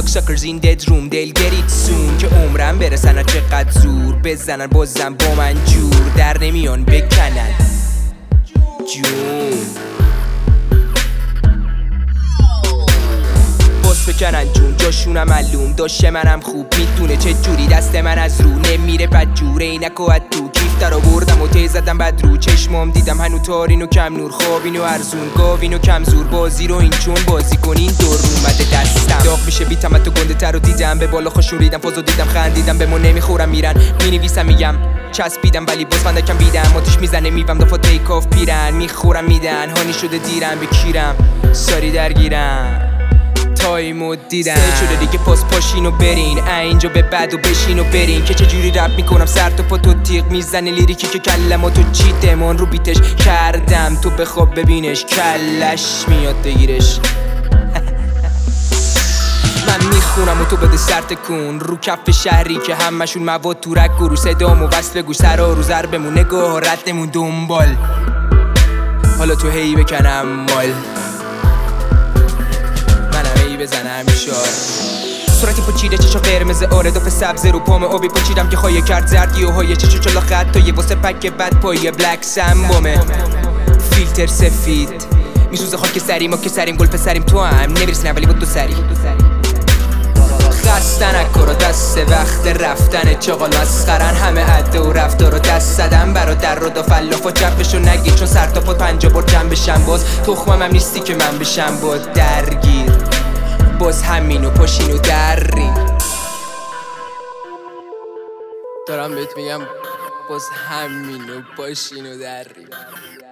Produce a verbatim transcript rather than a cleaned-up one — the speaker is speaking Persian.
suckers in dead room they'll get it soon که عمرم برسن چقدر زور بزنن بازم با من جور در نمیان بکنن جون بکنن جون جاشونم معلوم داشه منم خوب میدونه چه جوری دست من از رو نمیره بد جوره اینک و تو کیف در آوردم و تی زدم بد رو چشمام دیدم هنو تارین و کم نور خوابین و ارزون گاوین و کم زور بازی رو این چون بازی کنین دور اومده دستم داغ میشه بیتم تو گنده تر رو دیدم به بالا خوشون ریدم فازو دیدم خندیدم به ما نمیخورم میرن مینویسم میگم چسبیدم ولی باز فندکم بیدم آتیش میزنه میوم دفعه تیک آف پیرن میخورم میدن هانی شده دیرم بکیرم ساری درگیرم تایمو دیدم سه شده دیگه پاس پاشین و برین اینجا به بعد و بشین و برین که چجوری رپ میکنم سر تو پا تو تیغ میزنه لیریکی که کلماتو چیتمون رو بیتش کردم تو بخواب ببینش کلش میاد بگیرش من میخونم و تو بده سر تکون رو کف شهری که همشون مواد تو رگ و رو صدام و وصل گوش سرا رو ضربمون نگاه ردمون دنبال حالا تو هی بکنم مال بزنم شار صورتی پچیده چشا قرمز آره داف سبز رو پام آبی پچیدم که خواهی کرد زردی و های چشو چلا خط تا یه واسه پک بد پای بلک سمبومه فیلتر سفید میسوزه خاک سریم ما که سریم گل پسریم تو هم نمیرسیم ولی با دو سری خسته نکارا دست وقت رفتن چاقال مسخرن همه عده و رفتار و دست زدن برادر رو دا فلاف و جبشو نگیر چون سر تا پات پنجا بار جمع بشم باز تخمم هم نیستی که من بشم با درگیر باز همینو پاشینو درین دارم بهت میگم باز همینو پاشینو درین